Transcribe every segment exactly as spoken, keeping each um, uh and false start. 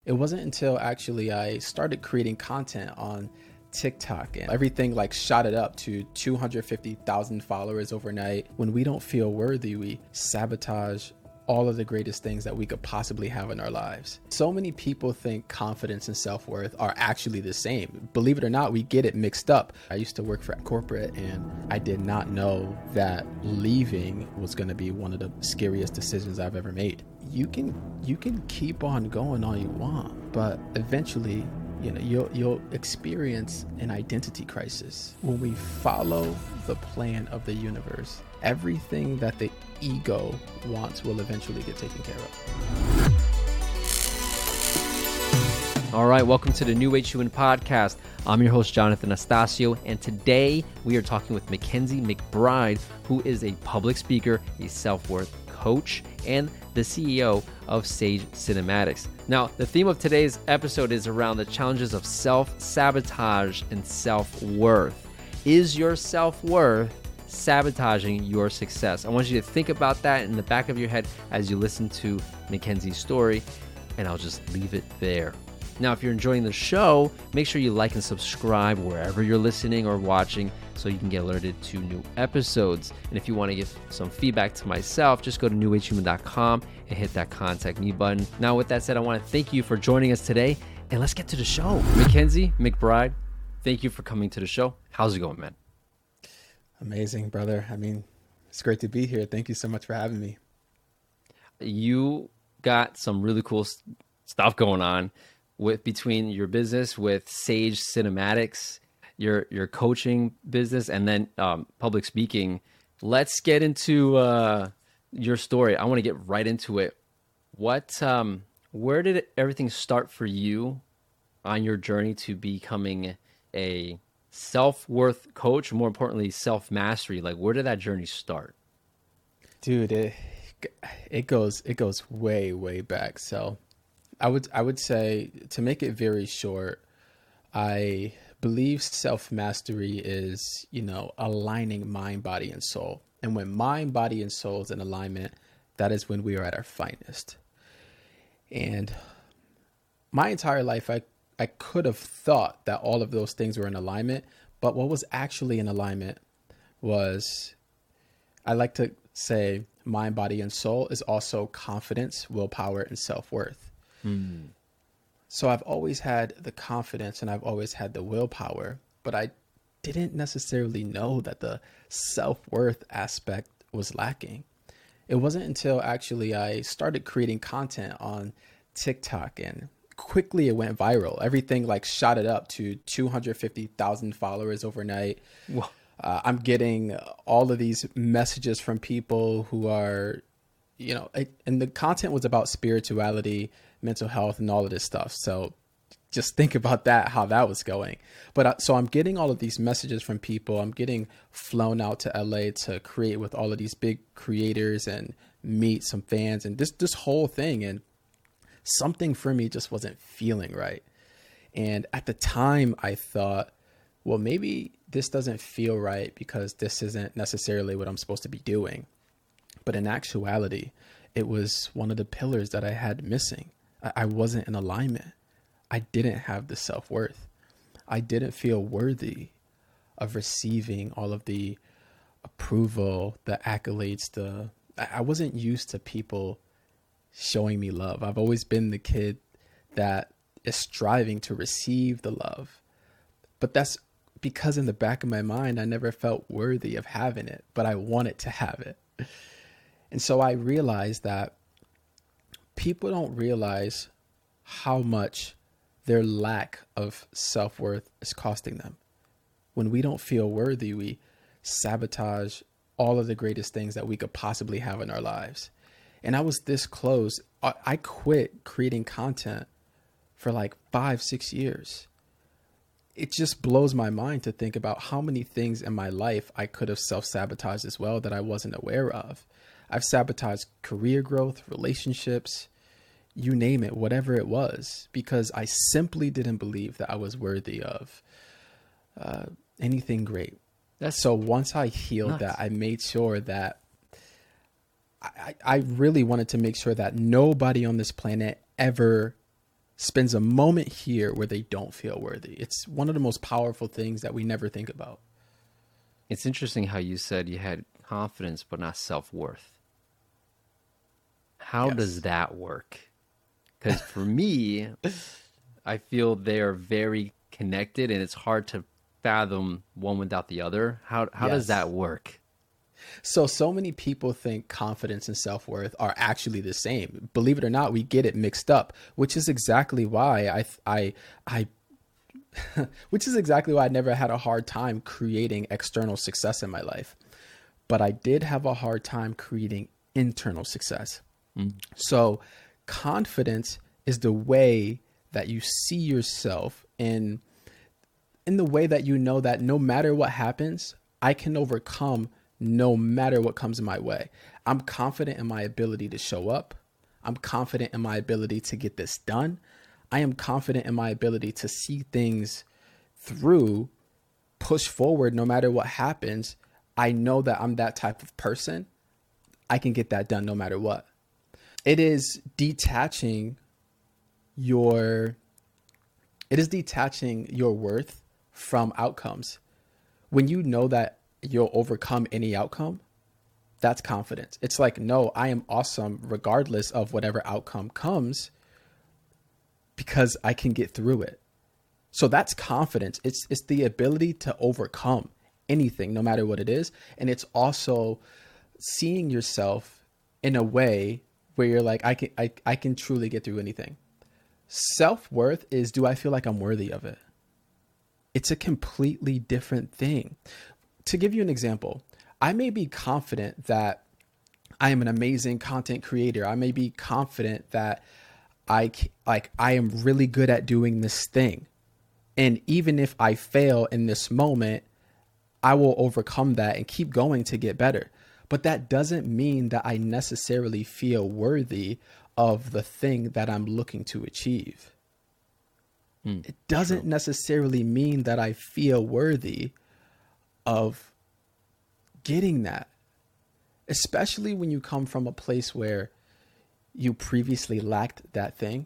It wasn't until actually I started creating content on TikTok and everything like shot it up to two hundred fifty thousand followers overnight. When we don't feel worthy, we sabotage all of the greatest things that we could possibly have in our lives. So many people think confidence and self-worth are actually the same. Believe it or not, we get it mixed up. I used to work for corporate and I did not know that leaving was going to be one of the scariest decisions I've ever made. You can you can keep on going all you want, but eventually, you know, you'll you'll experience an identity crisis. When we follow the plan of the universe, everything that the ego wants will eventually get taken care of. All right, welcome to the New Age Human Podcast. I'm your host, Jonathan Astacio, and today we are talking with Mackenzie McBride, who is a public speaker, a self-worth coach, and the C E O of Sage Cinematics. Now, the theme of today's episode is around the challenges of self-sabotage and self-worth. Is your self-worth sabotaging your success? I want you to think about that in the back of your head as you listen to Mackenzie's story, and I'll just leave it there. Now, if you're enjoying the show, make sure you like and subscribe wherever you're listening or watching so you can get alerted to new episodes. And if you want to give some feedback to myself, just go to new age human dot com and hit that contact me button. Now, with that said, I want to thank you for joining us today, and let's get to the show. Mackenzie McBride, thank you for coming to the show. How's it going, man? Amazing, brother. I mean, it's great to be here. Thank you so much for having me. You got some really cool stuff going on with between your business with Sage Cinematics, your your coaching business, and then um, public speaking. Let's get into uh, your story. I want to get right into it. What, um, where did everything start for you on your journey to becoming a self-worth coach, more importantly, self-mastery? Like, where did that journey start? Dude, it it goes it goes way, way back. So I would I would say, to make it very short, I believe self-mastery is, you know, aligning mind, body, and soul. And when mind, body, and soul is in alignment, that is when we are at our finest. And my entire life, I I could have thought that all of those things were in alignment, but what was actually in alignment was, I like to say, mind, body, and soul is also confidence, willpower, and self-worth. Mm. So I've always had the confidence and I've always had the willpower, but I didn't necessarily know that the self-worth aspect was lacking. It wasn't until actually I started creating content on TikTok, and quickly it went viral. Everything like shot it up to two hundred fifty thousand followers overnight. Uh, I'm getting all of these messages from people who are, you know, and the content was about spirituality, mental health, and all of this stuff. So just think about that, how that was going. But uh, so I'm getting all of these messages from people. I'm getting flown out to L A to create with all of these big creators and meet some fans and this, this whole thing. And something for me just wasn't feeling right. And at the time I thought, well, maybe this doesn't feel right because this isn't necessarily what I'm supposed to be doing. But in actuality, it was one of the pillars that I had missing. I, I wasn't in alignment. I didn't have the self-worth. I didn't feel worthy of receiving all of the approval, the accolades, the, I wasn't used to people showing me love. I've always been the kid that is striving to receive the love. But that's because in the back of my mind, I never felt worthy of having it, but I wanted to have it. And so I realized that people don't realize how much their lack of self-worth is costing them. When we don't feel worthy, we sabotage all of the greatest things that we could possibly have in our lives. And I was this close. I quit creating content for like five, six years. It just blows my mind to think about how many things in my life I could have self-sabotaged as well that I wasn't aware of. I've sabotaged career growth, relationships, you name it, whatever it was, because I simply didn't believe that I was worthy of uh, anything great. That's so once I healed nuts. that, I made sure that I, I really wanted to make sure that nobody on this planet ever spends a moment here where they don't feel worthy. It's one of the most powerful things that we never think about. It's interesting how you said you had confidence but not self-worth. How Yes. does that work? Because for me, I feel they are very connected, and it's hard to fathom one without the other. How how does Yes. that work? So, so many people think confidence and self-worth are actually the same. Believe it or not, we get it mixed up, which is exactly why I, I, I, which is exactly why I never had a hard time creating external success in my life. But I did have a hard time creating internal success. Mm. So confidence is the way that you see yourself in, in the way that you know that no matter what happens, I can overcome no matter what comes in my way. I'm confident in my ability to show up. I'm confident in my ability to get this done. I am confident in my ability to see things through, push forward no matter what happens. I know that I'm that type of person. I can get that done no matter what. It is detaching your, it is detaching your worth from outcomes. When you know that you'll overcome any outcome, that's confidence. It's like, no, I am awesome regardless of whatever outcome comes because I can get through it. So that's confidence. It's it's the ability to overcome anything, no matter what it is. And it's also seeing yourself in a way where you're like, I can I, I can truly get through anything. Self-worth is, do I feel like I'm worthy of it? It's a completely different thing. To give you an example, I may be confident that I am an amazing content creator. I may be confident that I like I am really good at doing this thing. And even if I fail in this moment, I will overcome that and keep going to get better. But that doesn't mean that I necessarily feel worthy of the thing that I'm looking to achieve. Mm, it doesn't true. necessarily mean that I feel worthy of getting that, especially when you come from a place where you previously lacked that thing.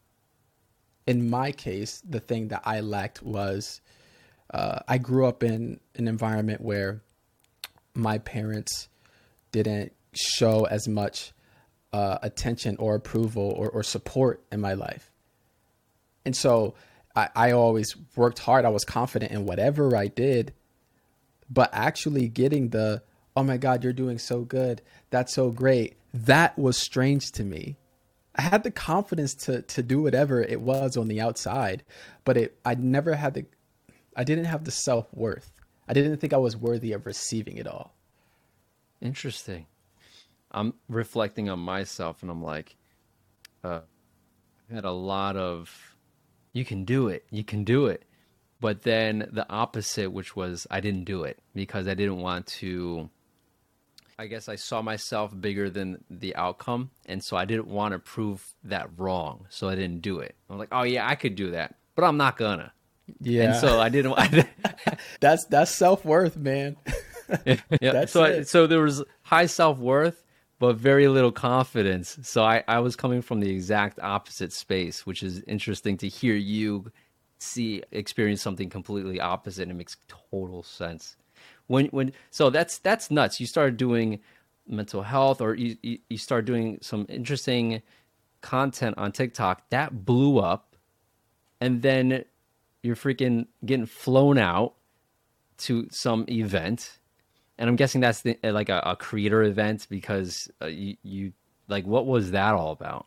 In my case, the thing that I lacked was uh, I grew up in an environment where my parents didn't show as much uh, attention or approval or, or support in my life. And so I, I always worked hard. I was confident in whatever I did, but actually getting the, oh my God, you're doing so good. That's so great. That was strange to me. I had the confidence to to do whatever it was on the outside, but it I never had the, I didn't have the self-worth. I didn't think I was worthy of receiving it all. Interesting. I'm reflecting on myself, and I'm like, uh, I had a lot of, you can do it, you can do it. But then the opposite, which was I didn't do it because I didn't want to, I guess I saw myself bigger than the outcome. And so I didn't want to prove that wrong. So I didn't do it. I'm like, oh yeah, I could do that, but I'm not gonna. Yeah. And so I didn't. I, that's that's self-worth, man. yeah. That's so I, it. so there was high self-worth, but very little confidence. So I, I was coming from the exact opposite space, which is interesting to hear you see experience something completely opposite, and it makes total sense. When when so that's that's nuts. You started doing mental health, or you you, you started doing some interesting content on TikTok that blew up, and then you're freaking getting flown out to some event, and I'm guessing that's the, like a, a creator event because uh, you you like, what was that all about?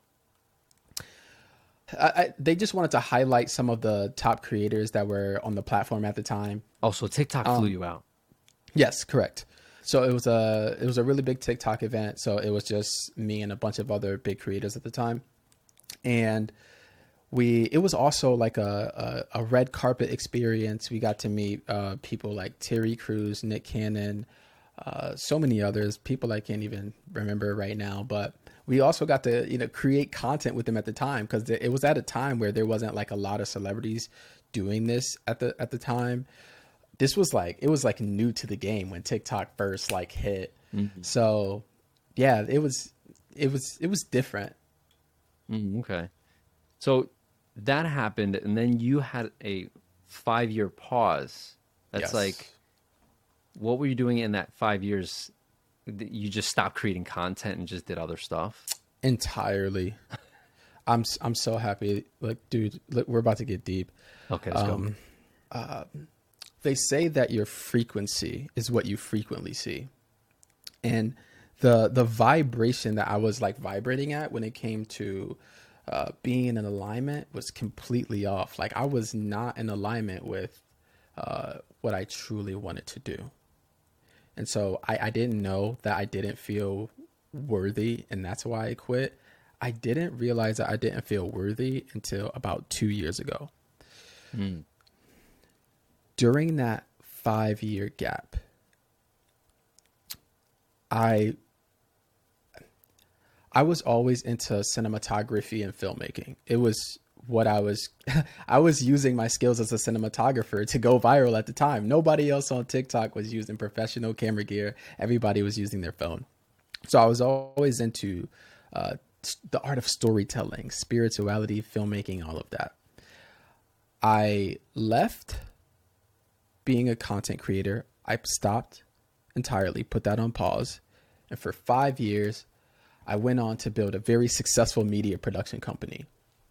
I, I, they just wanted to highlight some of the top creators that were on the platform at the time. Oh, so TikTok flew you out. Yes, correct. So it was a it was a really big TikTok event. So it was just me and a bunch of other big creators at the time, and we it was also like a a, a red carpet experience. We got to meet uh, people like Terry Crews, Nick Cannon, uh, so many others, people I can't even remember right now, but we also got to, you know, create content with them at the time, because it was at a time where there wasn't like a lot of celebrities doing this at the at the time. This was like, it was like new to the game when TikTok first like hit. Mm-hmm. So yeah, it was it was it was different. Mm, okay. So that happened, and then you had a five-year pause. That's Yes. like, what were you doing in that five years? You just stopped creating content and just did other stuff? Entirely. I'm s- I'm so happy. Like, dude, look, we're about to get deep. Okay, let's Um, uh, they say that your frequency is what you frequently see, and the the vibration that I was like vibrating at when it came to uh, being in an alignment was completely off. Like, I was not in alignment with uh, what I truly wanted to do. And so I, I didn't know that I didn't feel worthy, and that's why I quit. I didn't realize that I didn't feel worthy until about two years ago. go. Mm. During that five year gap, I I was always into cinematography and filmmaking. It was what I was I was using my skills as a cinematographer to go viral at the time. Nobody else on TikTok was using professional camera gear. Everybody was using their phone. So I was always into uh, the art of storytelling, spirituality, filmmaking, all of that. I left being a content creator. I stopped entirely, put that on pause. And for five years, I went on to build a very successful media production company.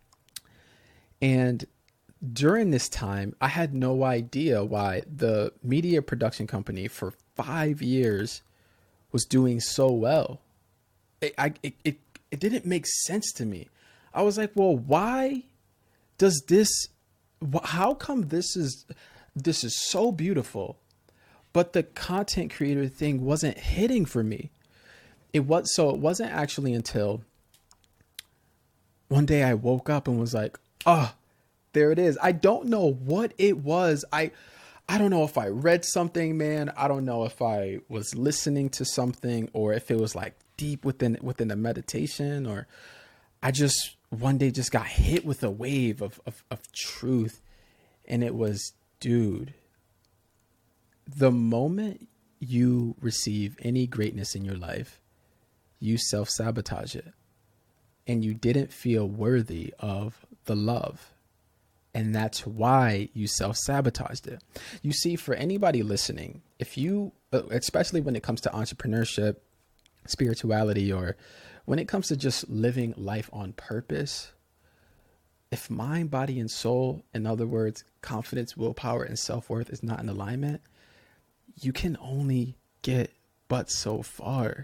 And during this time, I had no idea why the media production company for five years was doing so well. It, I, it, it, it didn't make sense to me. I was like, well, why does this, wh- how come this is, this is so beautiful, but the content creator thing wasn't hitting for me? It was, so it wasn't actually until one day I woke up and was like, oh, there it is. I don't know what it was. I, I don't know if I read something, man. I don't know if I was listening to something, or if it was like deep within, within the meditation, or I just one day just got hit with a wave of, of, of truth. And it was, dude, the moment you receive any greatness in your life, you self-sabotage it, and you didn't feel worthy of the love. And that's why you self-sabotaged it. You see, for anybody listening, if you, especially when it comes to entrepreneurship, spirituality, or when it comes to just living life on purpose, if mind, body, and soul, in other words, confidence, willpower, and self-worth is not in alignment, you can only get but so far.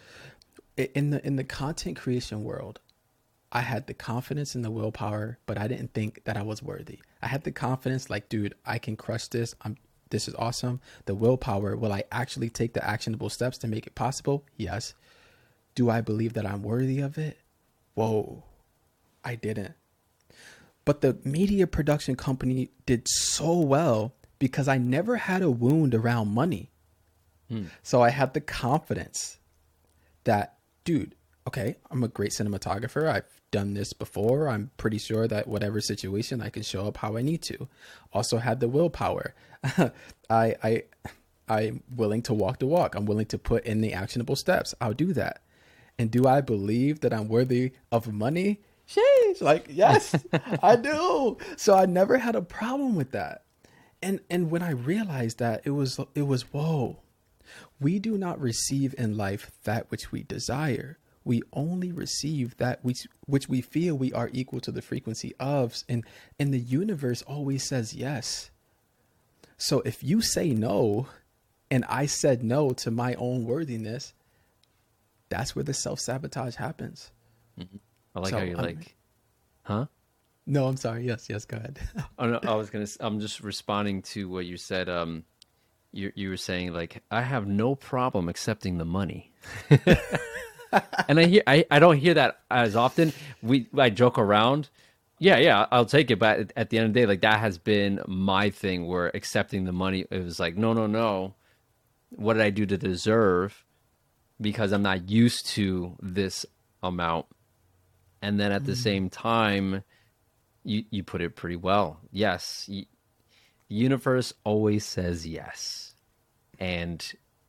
In the, in the content creation world, I had the confidence and the willpower, but I didn't think that I was worthy. I had the confidence, like, dude, I can crush this. I'm, this is awesome. The willpower, will I actually take the actionable steps to make it possible? Yes. Do I believe that I'm worthy of it? Whoa, I didn't. But the media production company did so well because I never had a wound around money. Hmm. So I had the confidence that, dude, okay, I'm a great cinematographer. I've done this before. I'm pretty sure that whatever situation, I can show up how I need to. Also had the willpower. I, I, I'm willing to walk the walk. I'm willing to put in the actionable steps. I'll do that. And do I believe that I'm worthy of money? Sheesh, like, yes, I do. So I never had a problem with that. And, and when I realized that, it was, it was, whoa, we do not receive in life that which we desire. We only receive that which, which we feel we are equal to the frequency of. And, and the universe always says yes. So if you say no, and I said no to my own worthiness, that's where the self-sabotage happens. Mm-hmm. I like so, how you're um, like, huh? No, I'm sorry. Yes, yes, go ahead. Oh, no, I was going to, I'm just responding to what you said. Um, you, you were saying, like, I have no problem accepting the money. And I hear, I, I don't hear that as often. We, I joke around. Yeah, yeah, I'll take it. But at the end of the day, like, that has been my thing, where accepting the money, it was like, no, no, no. What did I do to deserve? Because I'm not used to this amount. And then at the mm. same time, you, you put it pretty well. Yes. You, the universe always says yes. And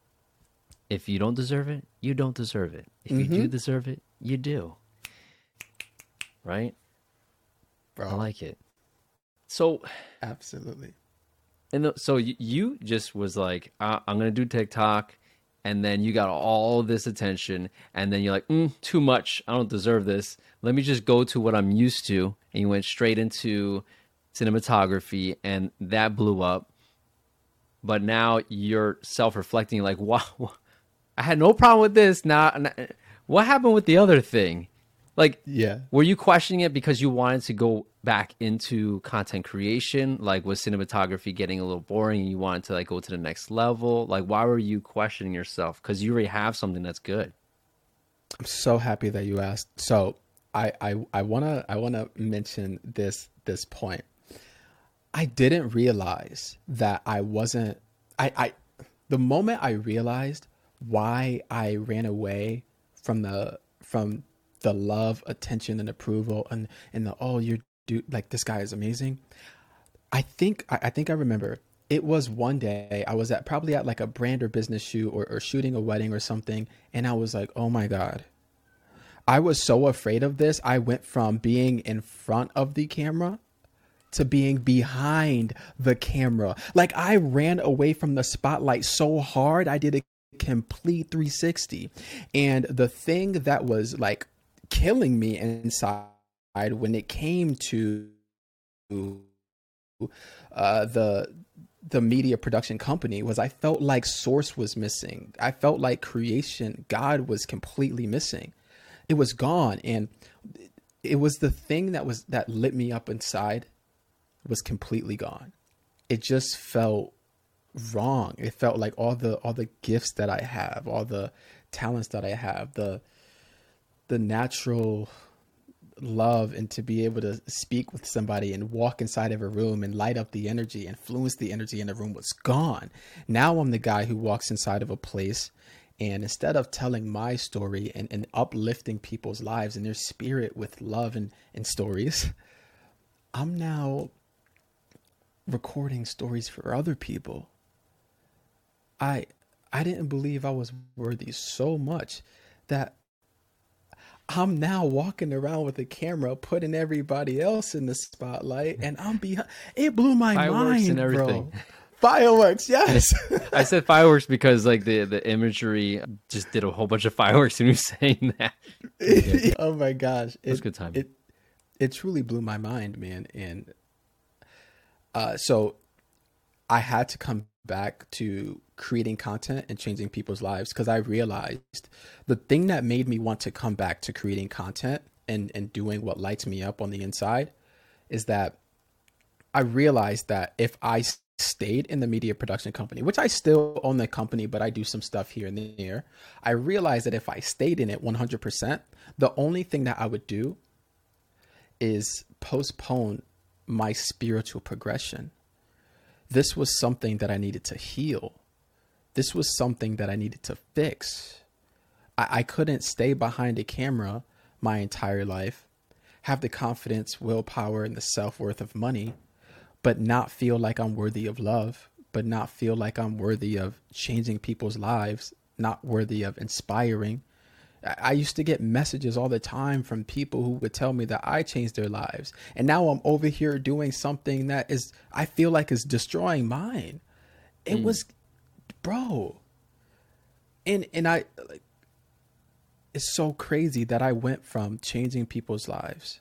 if you don't deserve it, you don't deserve it. If mm-hmm. you do deserve it, you do. Right? bro. I like it. So Absolutely. And the, so you, you just was like, uh, I'm going to do TikTok. And then you got all this attention. And then you're like, mm, too much. I don't deserve this. Let me just go to what I'm used to. And you went straight into cinematography. And that blew up. But now you're self-reflecting like, wow, I had no problem with this. Now, what happened with the other thing? Like, yeah. Were you questioning it because you wanted to go back into content creation? Like, was cinematography getting a little boring and you wanted to like go to the next level? Like, why were you questioning yourself? Because you already have something that's good. I'm so happy that you asked. So I I I wanna I wanna mention this this point. I didn't realize that I wasn't I, I the moment I realized why I ran away from the from the love, attention, and approval, and and the oh you're dude like this guy is amazing. I think I, I think I remember it was one day I was at probably at like a brand or business shoot or, or shooting a wedding or something, and I was like, oh my God. I was so afraid of this. I went from being in front of the camera to being behind the camera. Like I ran away from the spotlight so hard, I did a complete three sixty. And the thing that was like killing me inside when it came to uh, the the media production company was I felt like source was missing. I felt like creation, God was completely missing. It was gone. And it was the thing that was that lit me up inside was completely gone. It just felt wrong. It felt like all the all the gifts that I have, all the talents that I have, the the natural love, and to be able to speak with somebody and walk inside of a room and light up the energy, influence the energy in the room was gone. Now I'm the guy who walks inside of a place, and instead of telling my story and, and uplifting people's lives and their spirit with love and, and stories, I'm now recording stories for other people. I I didn't believe I was worthy so much that I'm now walking around with a camera, putting everybody else in the spotlight, and I'm behind. It blew my Fireworks mind, and everything. bro. Fireworks, yes. I said fireworks because like the, the imagery just did a whole bunch of fireworks when you were saying that. Yeah. Oh my gosh. It was a good time. It, it truly blew my mind, man. And uh, so I had to come back to creating content and changing people's lives because I realized the thing that made me want to come back to creating content and, and doing what lights me up on the inside is that I realized that if I stayed in the media production company, which I still own the company, but I do some stuff here and there, I realized that if I stayed in it one hundred percent, the only thing that I would do is postpone my spiritual progression. This was something that I needed to heal. This was something that I needed to fix. I, I couldn't stay behind a camera my entire life, have the confidence, willpower, and the self-worth of money, but not feel like I'm worthy of love, but not feel like I'm worthy of changing people's lives, not worthy of inspiring. I, I used to get messages all the time from people who would tell me that I changed their lives. And now I'm over here doing something that is, I feel like is destroying mine. It mm. was, bro. And, and I, like, it's so crazy that I went from changing people's lives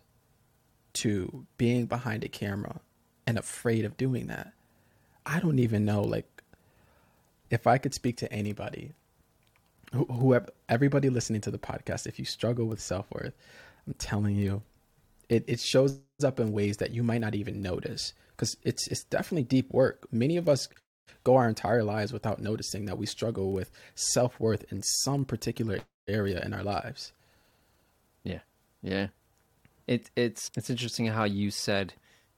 to being behind a camera and afraid of doing that. I don't even know, like, if I could speak to anybody, wh- whoever, everybody listening to the podcast, if you struggle with self-worth, I'm telling you, it, it shows up in ways that you might not even notice, because it's it's definitely deep work. Many of us go our entire lives without noticing that we struggle with self-worth in some particular area in our lives. Yeah. Yeah. It, it's, it's interesting how you said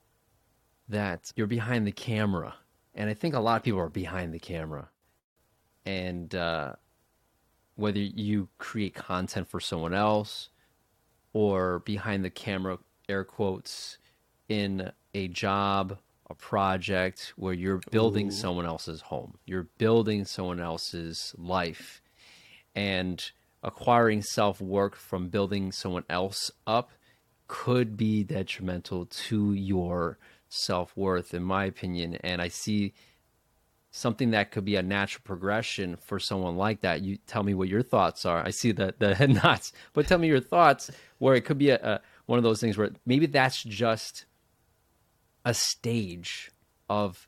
that you're behind the camera. And I think a lot of people are behind the camera. And uh, whether you create content for someone else or behind the camera, air quotes, in a job, a project where you're building Ooh. someone else's home, you're building someone else's life, and acquiring self-worth from building someone else up could be detrimental to your self-worth, in my opinion. And I see something that could be a natural progression for someone like that. You tell me what your thoughts are. I see the, the head nods, but tell me your thoughts where it could be a, a one of those things where maybe that's just a stage of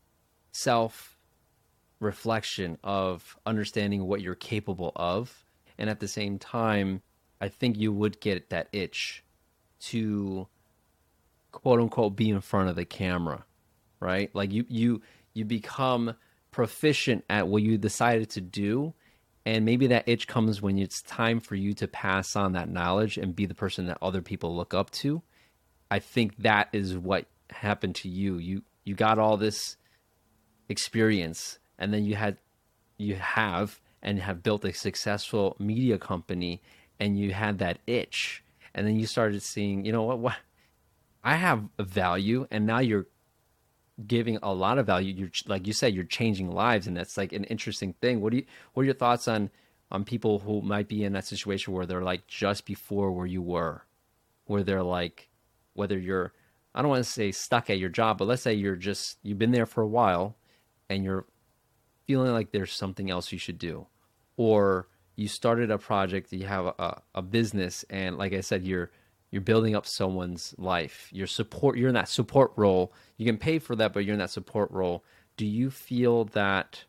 self-reflection, of understanding what you're capable of. And at the same time, I think you would get that itch to quote unquote be in front of the camera, right? Like you you you become proficient at what you decided to do, and maybe that itch comes when it's time for you to pass on that knowledge and be the person that other people look up to. I think that is what happened to you. You you got all this experience, and then you had you have and have built a successful media company, and you had that itch, and then you started seeing, you know what, what I have a value, and now you're giving a lot of value. You're, like you said, you're changing lives, and that's like an interesting thing. What do you, what are your thoughts on, on people who might be in that situation where they're like just before where you were, where they're like, whether you're, I don't want to say stuck at your job, but let's say you're just, you've been there for a while and you're feeling like there's something else you should do, or you started a project, you have a, a business, and like I said, you're, you're building up someone's life. Your support, you're in that support role. You can pay for that, but you're in that support role. Do you feel that,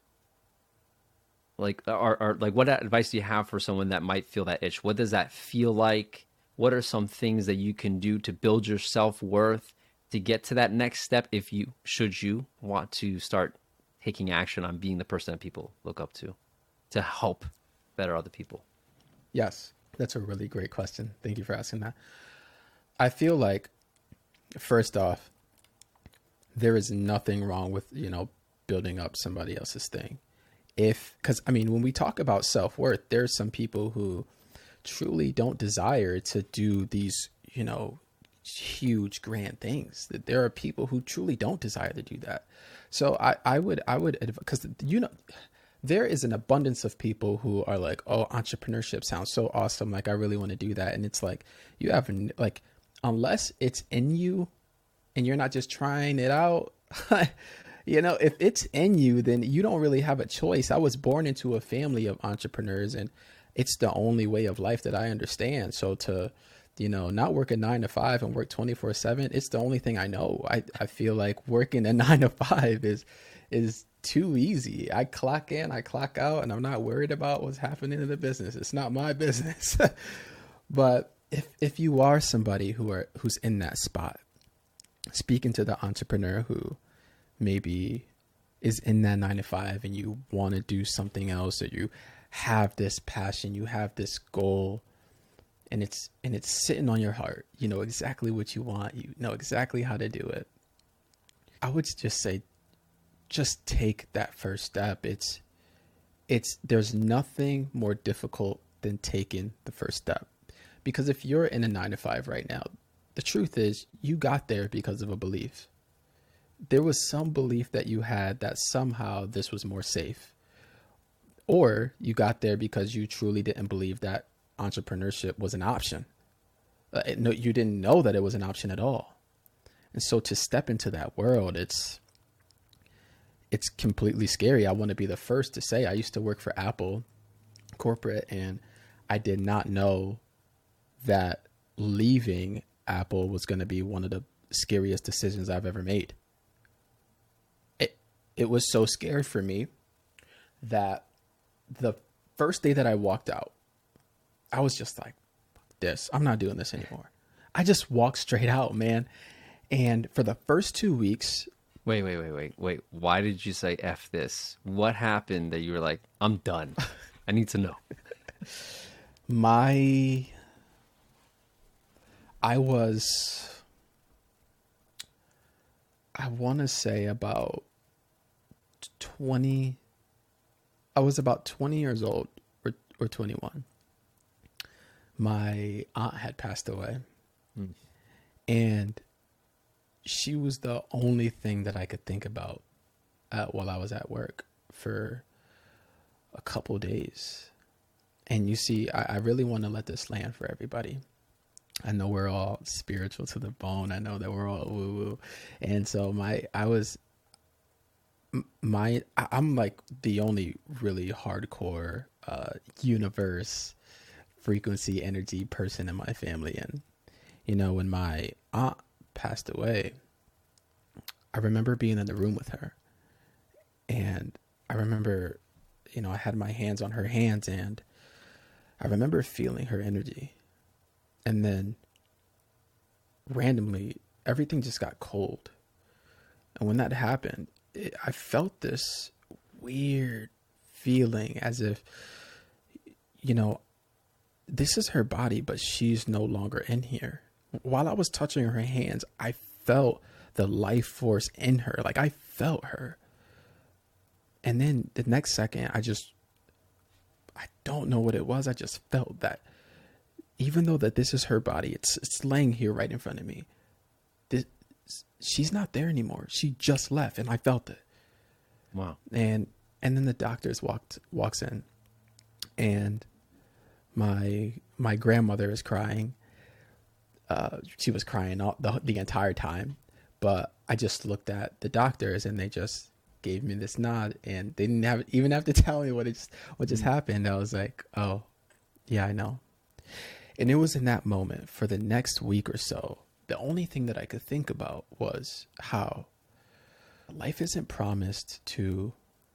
like, or, or like, what advice do you have for someone that might feel that itch? What does that feel like? What are some things that you can do to build your self-worth to get to that next step if you, should you want to start taking action on being the person that people look up to, to help better other people? Yes, that's a really great question. Thank you for asking that. I feel like, first off, there is nothing wrong with, you know, building up somebody else's thing. If, because I mean, when we talk about self-worth, there's some people who truly don't desire to do these, you know, huge grand things. That there are people who truly don't desire to do that. So I, I would, I would, because, you know, there is an abundance of people who are like, oh, entrepreneurship sounds so awesome. Like, I really want to do that. And it's like, you have, like, unless it's in you and you're not just trying it out, you know, if it's in you, then you don't really have a choice. I was born into a family of entrepreneurs, and it's the only way of life that I understand. So to, you know, not work a nine to five and work twenty-four seven, it's the only thing I know. I, I feel like working a nine to five is, is too easy. I clock in, I clock out, and I'm not worried about what's happening in the business. It's not my business. But if, if you are somebody who are, who's in that spot, speaking to the entrepreneur who maybe is in that nine to five and you want to do something else, or you have this passion, you have this goal, and it's, and it's sitting on your heart, you know exactly what you want, you know exactly how to do it. I would just say, just take that first step. It's, it's, there's nothing more difficult than taking the first step. Because if you're in a nine to five right now, the truth is you got there because of a belief. There was some belief that you had that somehow this was more safe. Or you got there because you truly didn't believe that entrepreneurship was an option. Uh, no, you didn't know that it was an option at all. And so to step into that world, it's, it's completely scary. I want to be the first to say I used to work for Apple corporate, and I did not know that leaving Apple was going to be one of the scariest decisions I've ever made. It, it was so scary for me that the first day that I walked out, I was just like, fuck this, I'm not doing this anymore. I just walked straight out, man. And for the first two weeks, Wait, wait, wait, wait, wait. Why did you say F this? What happened that you were like, I'm done? I need to know. My, I was, I want to say about twenty, I was about twenty years old, or, or twenty-one. My aunt had passed away. Hmm. And she was the only thing that I could think about uh, while I was at work for a couple days. And you see, I, I really want to let this land for everybody. I know we're all spiritual to the bone. I know that we're all woo woo. And so my, I was, my, I'm like the only really hardcore, uh, universe, frequency, energy person in my family. And, you know, when my aunt passed away, I remember being in the room with her, and I remember, you know, I had my hands on her hands, and I remember feeling her energy. And then randomly, everything just got cold. And when that happened, it, I felt this weird feeling as if, you know, this is her body, but she's no longer in here. While I was touching her hands, I felt the life force in her. Like, I felt her. And then the next second, I just, I don't know what it was. I just felt that even though that this is her body, it's it's laying here right in front of me. This, she's not there anymore. She just left, and I felt it. Wow. And and then the doctors walked walks in, and my my grandmother is crying. Uh, she was crying all, the the entire time, but I just looked at the doctors, and they just gave me this nod, and they didn't have even have to tell me what it just what just happened. I was like, oh, yeah, I know. And it was in that moment, for the next week or so, the only thing that I could think about was how life isn't promised to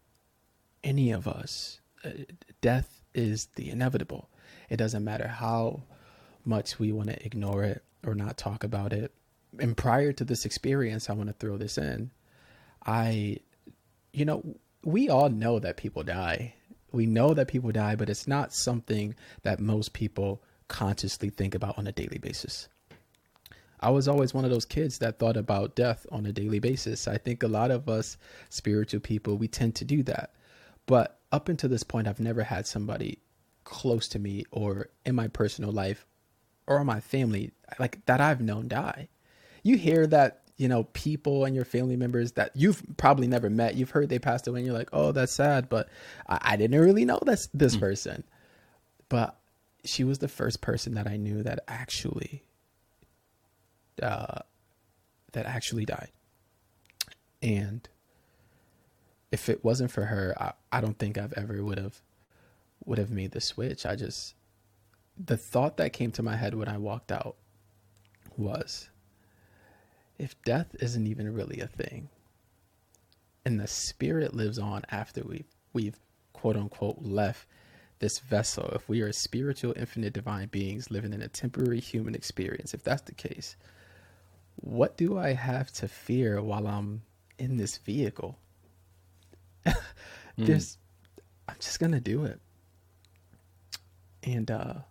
any of us. Uh, death is the inevitable. It doesn't matter how much we want to ignore it or not talk about it. And prior to this experience, I want to throw this in. I, you know, we all know that people die. We know that people die, but it's not something that most people consciously think about on a daily basis. I was always one of those kids that thought about death on a daily basis. I think a lot of us spiritual people, we tend to do that. But up until this point, I've never had somebody close to me or in my personal life or my family like that I've known die. You hear that, you know, people and your family members that you've probably never met, you've heard they passed away and you're like, oh, that's sad. But I, I didn't really know that's this mm. person. But she was the first person that I knew that actually, uh, that actually died. And if it wasn't for her, I, I don't think I've ever would have, would have made the switch. I just, the thought that came to my head when I walked out was, if death isn't even really a thing, and the spirit lives on after we've, we've quote unquote left this vessel, if we are spiritual, infinite, divine beings living in a temporary human experience, if that's the case, what do I have to fear while I'm in this vehicle? There's, mm. I'm just going to do it. And, uh,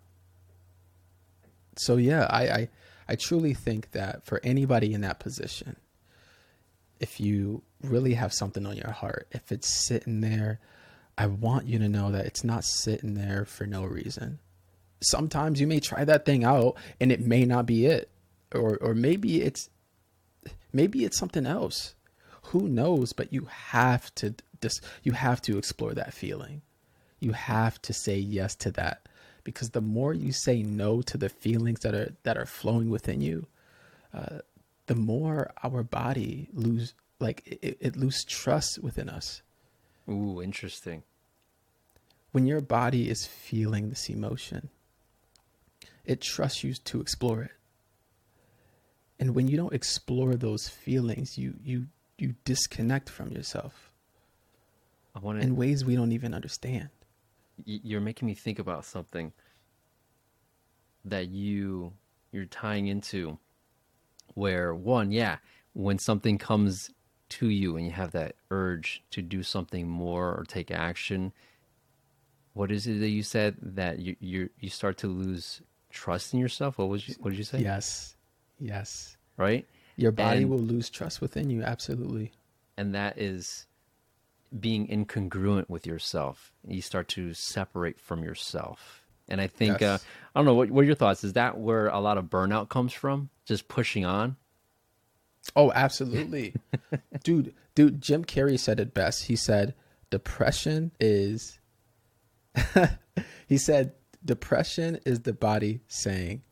so yeah, I, I, I truly think that for anybody in that position, if you really have something on your heart, if it's sitting there, I want you to know that it's not sitting there for no reason. Sometimes you may try that thing out and it may not be it, or, or maybe it's, maybe it's something else. Who knows? But you have to just, you have to explore that feeling. You have to say yes to that, because the more you say no to the feelings that are, that are flowing within you, uh, the more our body lose, like it, it lose trust within us. Ooh, interesting. When your body is feeling this emotion, it trusts you to explore it. And when you don't explore those feelings, you you you disconnect from yourself I wanna, in ways we don't even understand. You're making me think about something that you you're tying into, where one, yeah, when something comes to you and you have that urge to do something more or take action, what is it that you said, that you you you start to lose trust in yourself? What was you, what did you say? Yes. Yes. Right? Your body and, will lose trust within you. Absolutely. And that is being incongruent with yourself. You start to separate from yourself. And I think, yes. uh, I don't know, what, what are your thoughts? Is that where a lot of burnout comes from? Just pushing on? Oh, absolutely. dude, dude, Jim Carrey said it best. He said, depression is, he said, depression is the body saying,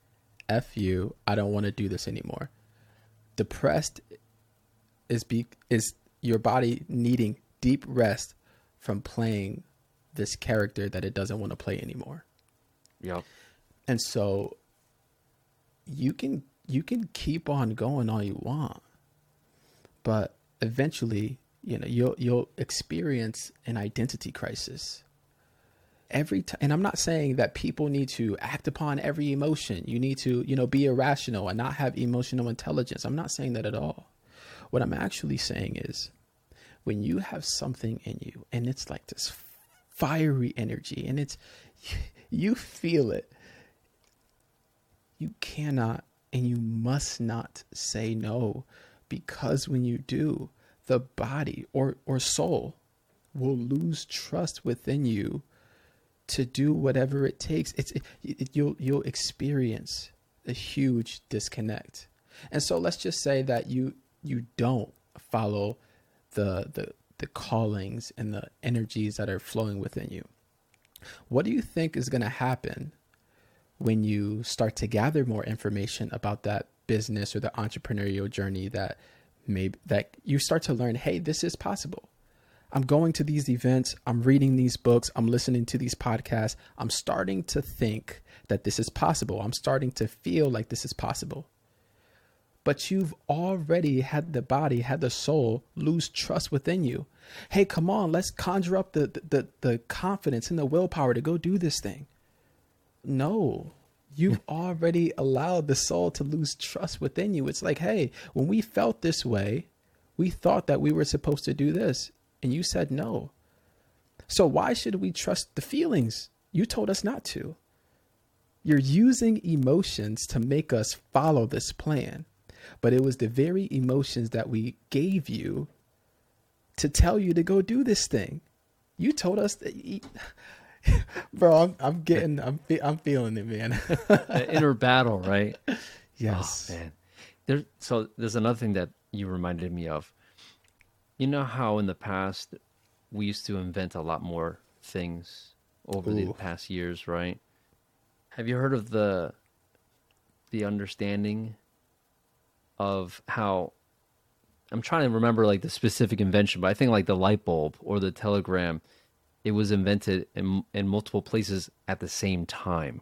F you, I don't want to do this anymore. Depressed is be is your body needing deep rest from playing this character that it doesn't want to play anymore. Yeah. And so you can you can keep on going all you want, but eventually, you know, you'll you'll experience an identity crisis. Every time, and I'm not saying that people need to act upon every emotion. You need to, you know, be irrational and not have emotional intelligence. I'm not saying that at all. What I'm actually saying is, when you have something in you and it's like this fiery energy and it's, you feel it, you cannot and you must not say no, because when you do, the body or, or soul will lose trust within you to do whatever it takes. It's it, it, you'll you'll experience a huge disconnect. And so let's just say that you you don't follow the the the callings and the energies that are flowing within you. What do you think is going to happen when you start to gather more information about that business or the entrepreneurial journey that maybe that you start to learn, hey, this is possible. I'm going to these events, I'm reading these books, I'm listening to these podcasts. I'm starting to think that this is possible. I'm starting to feel like this is possible. But you've already had the body, had the soul lose trust within you. Hey, come on, let's conjure up the, the, the confidence and the willpower to go do this thing. No, you've already allowed the soul to lose trust within you. It's like, hey, when we felt this way, we thought that we were supposed to do this. And you said no. So why should we trust the feelings? You told us not to. You're using emotions to make us follow this plan. But it was the very emotions that we gave you to tell you to go do this thing. You told us that, you... bro, I'm, I'm getting, I'm, I'm feeling it, man. The inner battle, right? Yes. Oh, man. There, so there's another thing that you reminded me of. You know how in the past we used to invent a lot more things over Ooh. the past years, right? Have you heard of the the understanding of how, I'm trying to remember like the specific invention, but I think like the light bulb or the telegram, it was invented in in multiple places at the same time.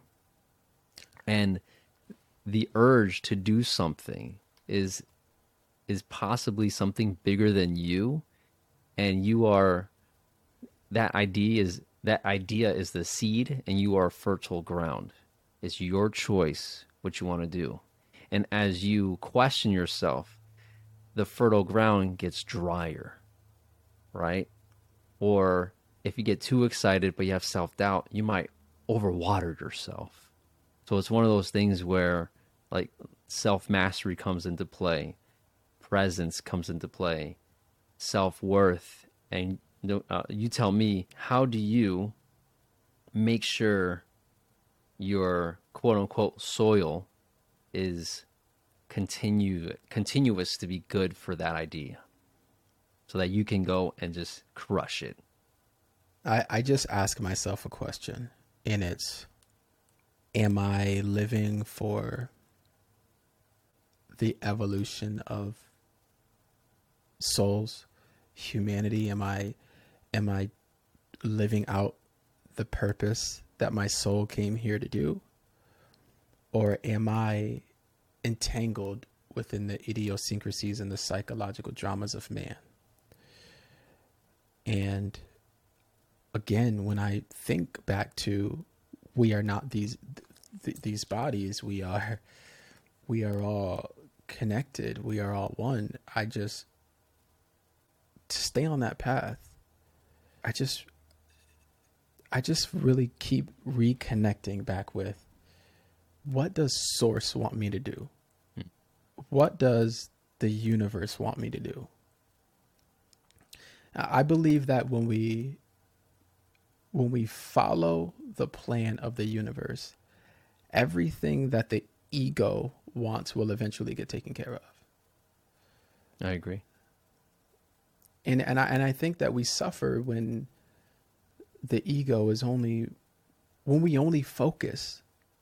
And the urge to do something is is possibly something bigger than you, and you are that idea is that idea is the seed, and you are fertile ground. It's your choice what you want to do. And as you question yourself, the fertile ground gets drier, right? Or if you get too excited but you have self-doubt, you might overwater yourself. So it's one of those things where like self-mastery comes into play. Presence comes into play, self-worth. And uh, you tell me, how do you make sure your quote-unquote soil is continue, continuous to be good for that idea so that you can go and just crush it? I, I just ask myself a question, and it's, am I living for the evolution of souls, humanity? Am I, am I living out the purpose that my soul came here to do? Or am I entangled within the idiosyncrasies and the psychological dramas of man? And again, when I think back to, we are not these, th- these bodies, we are, we are all connected. We are all one. I just, to stay on that path, I just, I just really keep reconnecting back with, what does Source want me to do? Hmm. What does the universe want me to do? I believe that when we, when we follow the plan of the universe, everything that the ego wants will eventually get taken care of. I agree. And and I and I think that we suffer when the ego is only, when we only focus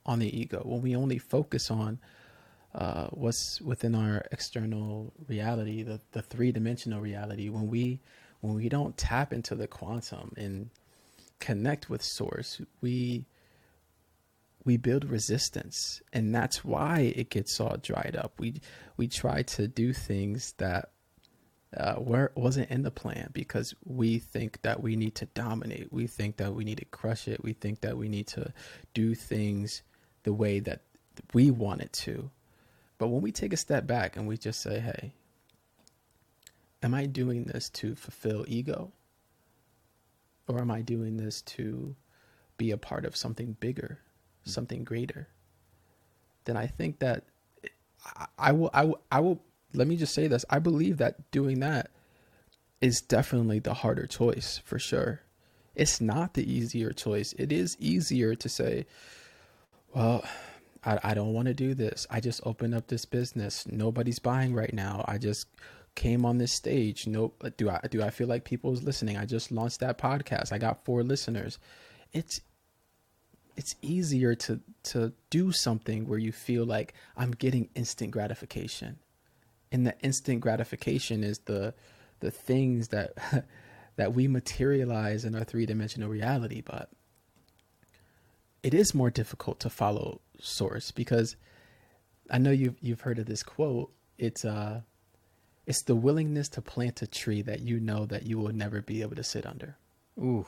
on the ego, when we only focus on uh, what's within our external reality, the, the three-dimensional reality, when we when we don't tap into the quantum and connect with source, we we build resistance, and that's why it gets all dried up. We we try to do things that uh, were wasn't in the plan because we think that we need to dominate. We think that we need to crush it. We think that we need to do things the way that we want it to. But when we take a step back and we just say, "Hey, am I doing this to fulfill ego, or am I doing this to be a part of something bigger, something greater?" Then I think that I, I will, I will, I will, let me just say this. I believe that doing that is definitely the harder choice for sure. It's not the easier choice. It is easier to say, well, I, I don't want to do this. I just opened up this business. Nobody's buying right now. I just came on this stage. No, do I, do I feel like people is listening? I just launched that podcast. I got four listeners. It's, it's easier to, to do something where you feel like I'm getting instant gratification. And the instant gratification is the, the things that, that we materialize in our three-dimensional reality. But it is more difficult to follow source because I know you've, you've heard of this quote. It's, uh, it's the willingness to plant a tree that you know that you will never be able to sit under. Ooh.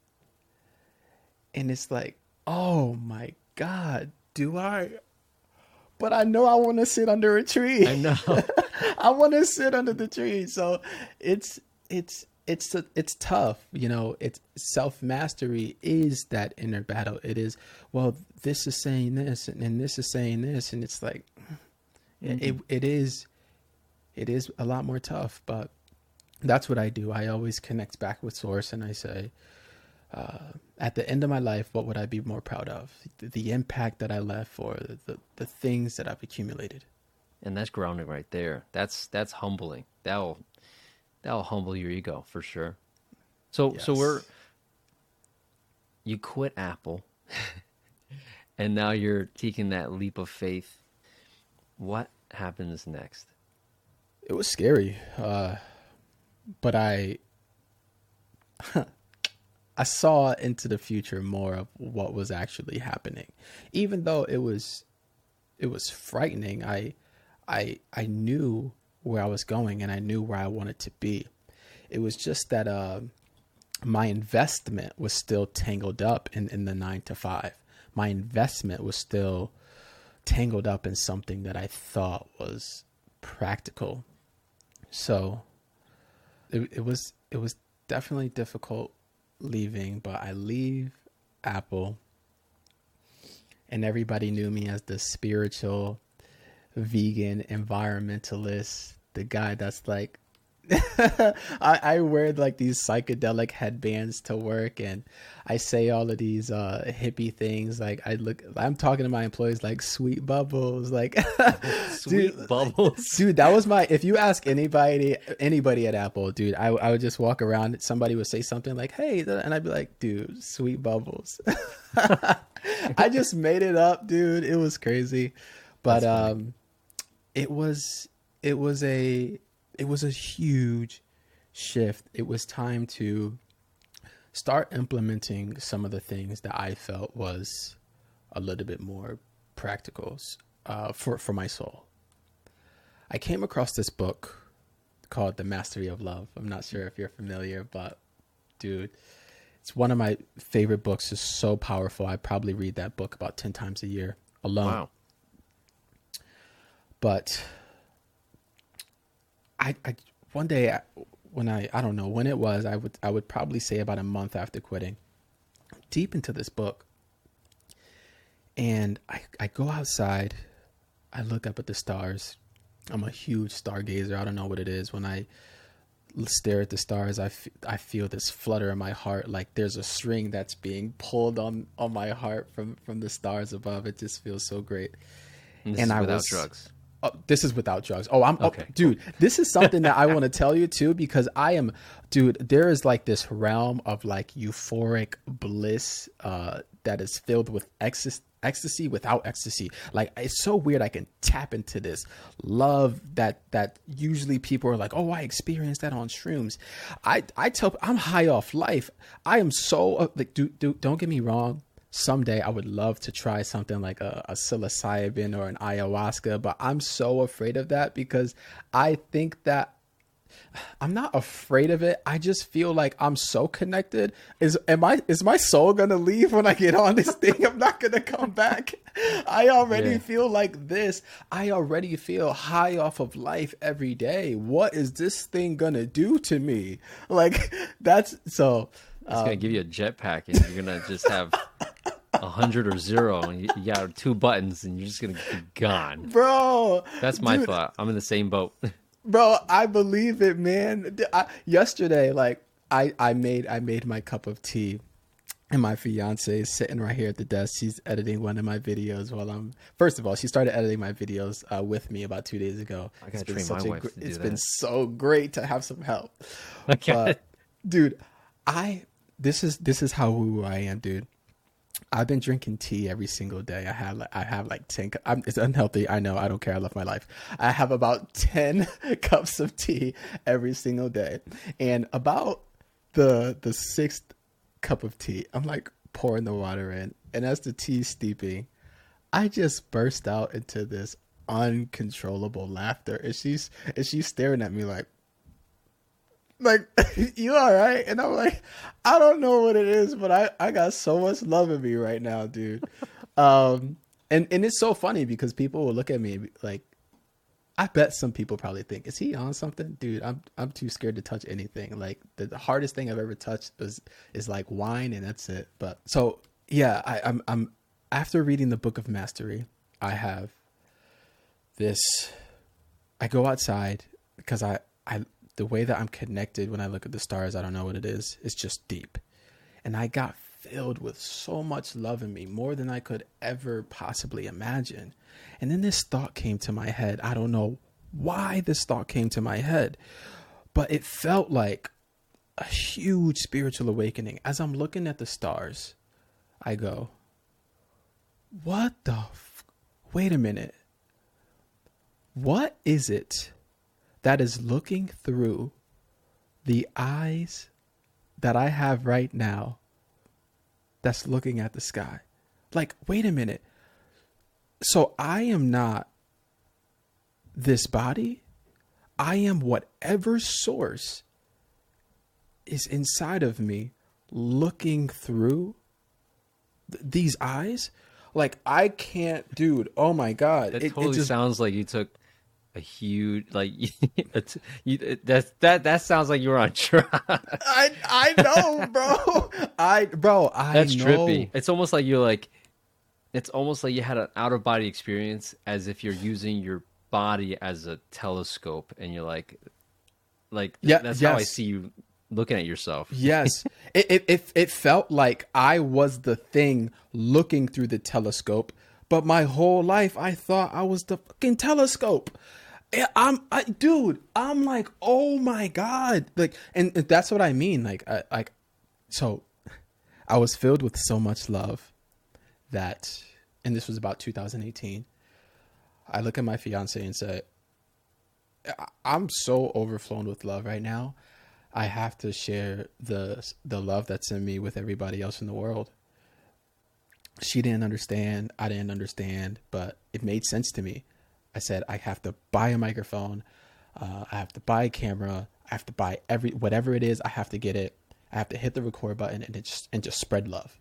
And it's like, oh my God, do I? But I know I want to sit under a tree. I know. I want to sit under the tree. So it's, it's, it's, it's tough. You know, it's self-mastery is that inner battle. It is, well, this is saying this and, and this is saying this. And it's like, mm-hmm. it, it is, it is a lot more tough, but that's what I do. I always connect back with source and I say, uh, at the end of my life, what would I be more proud of? The, the impact that I left or the, the, the things that I've accumulated. And that's grounding right there. That's, that's humbling. That'll, that'll humble your ego for sure. So, Yes. so we're, you quit Apple and now you're taking that leap of faith. What happens next? It was scary. Uh, but I, I saw into the future more of what was actually happening, even though it was, it was frightening. I, I, I knew where I was going and I knew where I wanted to be. It was just that, uh, my investment was still tangled up in, in the nine to five. My investment was still tangled up in something that I thought was practical. So it, it was, it was definitely difficult leaving, but I leave Apple and everybody knew me as the spiritual vegan environmentalist, the guy that's like, I, I wear like these psychedelic headbands to work and I say all of these uh, hippie things. Like I look, I'm talking to my employees like sweet bubbles, like Sweet dude, bubbles. Dude, that was my, if you ask anybody, anybody at Apple, dude, I, I would just walk around. Somebody would say something like, hey, and I'd be like, dude, sweet bubbles. I just made it up, dude. It was crazy. But um, it was, it was a, it was a huge shift. It was time to start implementing some of the things that I felt was a little bit more practical uh, for, for my soul. I came across this book called The Mastery of Love. I'm not sure if you're familiar, but dude, it's one of my favorite books. It's so powerful. I probably read that book about ten times a year alone. Wow. But I, I one day when I, I don't know when it was, I would, I would probably say about a month after quitting, deep into this book. And I, I go outside, I look up at the stars. I'm a huge stargazer. I don't know what it is. When I stare at the stars, I, f- I feel this flutter in my heart. Like there's a string that's being pulled on, on my heart from, from the stars above. It just feels so great. And this and is I without was, drugs. Oh, this is without drugs. Oh, I'm Okay, oh, dude. This is something that I want to tell you too, because I am, dude. There is like this realm of like euphoric bliss uh, that is filled with exist- ecstasy without ecstasy. Like, it's so weird. I can tap into this love that that usually people are like, oh, I experienced that on shrooms. I I tell I'm high off life. I am so uh, like, do, do, don't get me wrong. Someday I would love to try something like a, a psilocybin or an ayahuasca, but I'm so afraid of that because I think that I'm not afraid of it. I just feel like I'm so connected. Is am I is my soul gonna leave when I get on this thing? I'm not gonna come back. I already yeah. feel like this. I already feel high off of life every day. What is this thing gonna do to me? Like, that's so it's um, gonna give you a jetpack and you're gonna just have a hundred or zero, and you, you got two buttons, and you're just gonna be gone, bro. That's my dude, thought. I'm in the same boat, bro. I believe it, man. I, yesterday, like I, I made, I made my cup of tea, and my fiance is sitting right here at the desk. She's editing one of my videos while I'm. First of all, she started editing my videos uh, with me about two days ago. I gotta train my wife a, to do It's that. been so great to have some help. Okay, but, dude. I this is this is how woo I am, dude. I've been drinking tea every single day. I have like I have like ten. I'm, it's unhealthy. I know. I don't care. I love my life. I have about ten cups of tea every single day, and about the the sixth cup of tea, I'm like pouring the water in, and as the tea's steeping, I just burst out into this uncontrollable laughter, and she's and she's staring at me like. Like, you all right? And I'm like, I don't know what it is, but I, I got so much love in me right now, dude. Um, and, and it's so funny because people will look at me like, I bet some people probably think, is he on something? Dude, I'm I'm too scared to touch anything. Like, the, the hardest thing I've ever touched is, is like wine, and that's it. But so, yeah, I, I'm I'm after reading the Book of Mastery, I have this, I go outside because I, I, the way that I'm connected when I look at the stars, I don't know what it is. It's just deep. And I got filled with so much love in me, more than I could ever possibly imagine. And then this thought came to my head. I don't know why this thought came to my head, but it felt like a huge spiritual awakening. As I'm looking at the stars, I go, what the f- wait a minute. What is it that is looking through the eyes that I have right now that's looking at the sky? Like, wait a minute. So I am not this body. I am whatever source is inside of me looking through th- these eyes. Like, I can't, dude. Oh my God. That it, totally it just, sounds like you took a huge, like, it's, you, that that that sounds like you were on drugs. I I know, bro. I bro, I That's know. trippy. It's almost like you're like, it's almost like you had an out of body experience, as if you're using your body as a telescope, and you're like, like Yeah, that's yes. how I see you looking at yourself. Yes. It, it it it felt like I was the thing looking through the telescope, but my whole life I thought I was the fucking telescope. I'm, I, dude, I'm like, oh my God. Like, and, and that's what I mean. Like, I, like, so I was filled with so much love that, and this was about two thousand eighteen. I look at my fiance and say, I'm so overflown with love right now. I have to share the, the love that's in me with everybody else in the world. She didn't understand. I didn't understand, but it made sense to me. I said, I have to buy a microphone. Uh, I have to buy a camera. I have to buy every, whatever it is, I have to get it. I have to hit the record button and it just, and just spread love.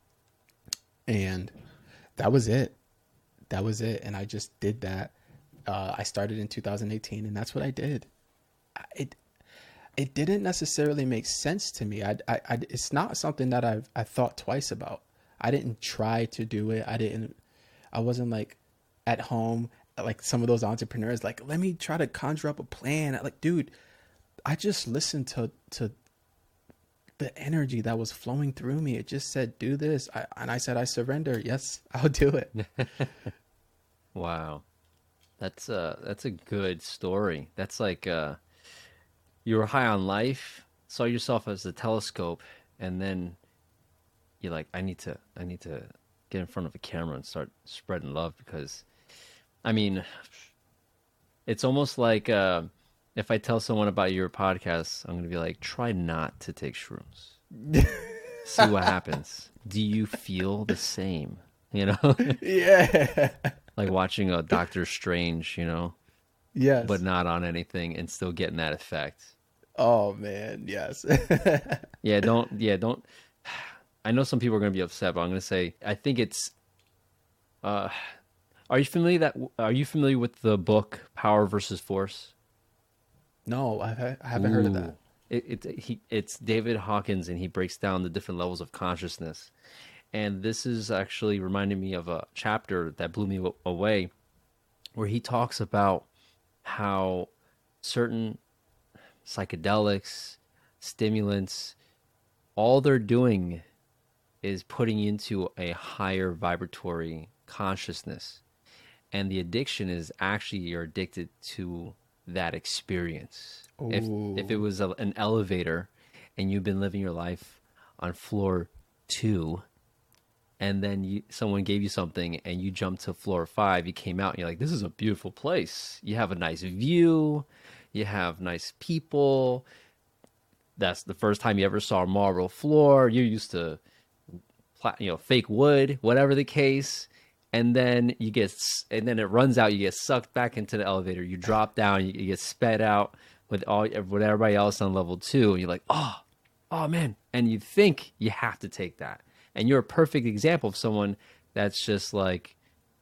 And that was it. That was it. And I just did that. Uh, I started in two thousand eighteen, and that's what I did. It, it didn't necessarily make sense to me. I, I, I it's not something that I've, I thought twice about. I didn't try to do it. I didn't, I wasn't like at home, like some of those entrepreneurs, like, let me try to conjure up a plan. Like, dude, I just listened to, to the energy that was flowing through me. It just said, do this. I, and I said, I surrender. Yes, I'll do it. Wow. That's uh that's a good story. That's like, uh, you were high on life, saw yourself as a telescope, and then you're like, I need to, I need to get in front of a camera and start spreading love, because, I mean, it's almost like uh, if I tell someone about your podcast, I'm going to be like, try not to take shrooms. See what happens. Do you feel the same? You know? Yeah. Like watching a Doctor Strange, you know? Yes. But not on anything and still getting that effect. Oh, man. Yes. Yeah, don't, yeah, don't. I know some people are going to be upset, but I'm going to say, I think it's, uh, are you familiar that, are you familiar with the book Power versus Force? No, I, I haven't Ooh. heard of that. It, it, he, it's David Hawkins, and he breaks down the different levels of consciousness. And this is actually reminding me of a chapter that blew me away, where he talks about how certain psychedelics, stimulants, all they're doing is putting you into a higher vibratory consciousness. And the addiction is actually you're addicted to that experience. If if it was a, an elevator and you've been living your life on floor two, and then you, someone gave you something and you jumped to floor five, you came out and you're like, this is a beautiful place. You have a nice view. You have nice people. That's the first time you ever saw a marble floor. You're used to, you know, fake wood, whatever the case. And then you get, and then it runs out. You get sucked back into the elevator. You drop down. You, you get sped out with all with everybody else on level two. And you're like, oh, oh man. And you think you have to take that. And you're a perfect example of someone that's just like,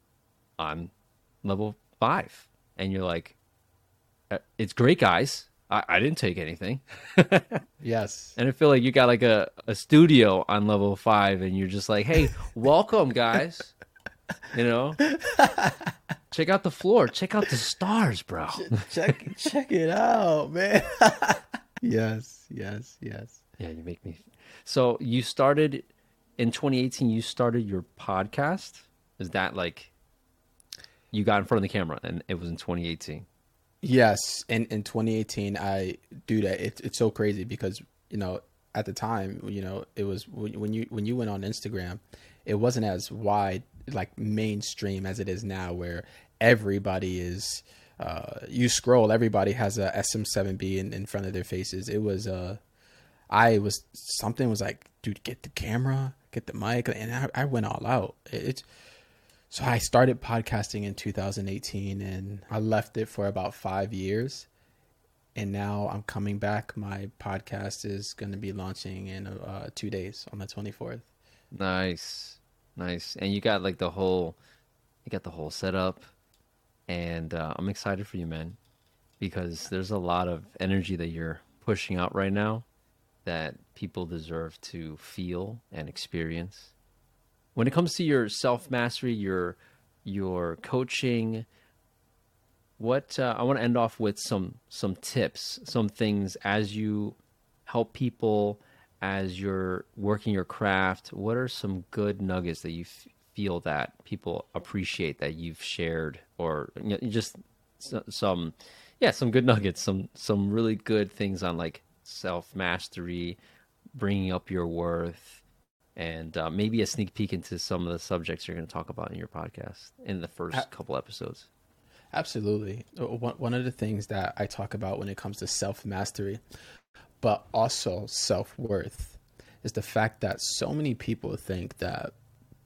I'm level five. And you're like, it's great, guys. I, I didn't take anything. Yes. And I feel like you got like a, a studio on level five and you're just like, hey, welcome, guys. You know? Check out the floor. Check out the stars, bro. Check check it out, man. Yes, yes, yes. Yeah, you make me. So you started in twenty eighteen, you started your podcast? Is that like you got in front of the camera and it was in twenty eighteen? Yes, in in twenty eighteen, I do that. It's it's so crazy because, you know, at the time, you know, it was when you when you went on Instagram, it wasn't as wide, like mainstream as it is now, where everybody is. Uh, you scroll, everybody has a S M seven B in, in front of their faces. It was uh, I was something was like, dude, get the camera, get the mic, and I, I went all out. It, it's So I started podcasting in two thousand eighteen and I left it for about five years. And now I'm coming back. My podcast is going to be launching in uh, two days on the twenty-fourth. Nice. Nice. And you got like the whole, you got the whole setup. And uh, I'm excited for you, man, because there's a lot of energy that you're pushing out right now that people deserve to feel and experience. When it comes to your self-mastery, your your coaching, what uh, I want to end off with some some tips, some things as you help people, as you're working your craft. What are some good nuggets that you f- feel that people appreciate that you've shared, or you know, just some, yeah, some good nuggets, some some really good things on like self-mastery, bringing up your worth. And uh, maybe a sneak peek into some of the subjects you're going to talk about in your podcast in the first a- couple episodes. Absolutely. One, one of the things that I talk about when it comes to self-mastery, but also self-worth, is the fact that so many people think that,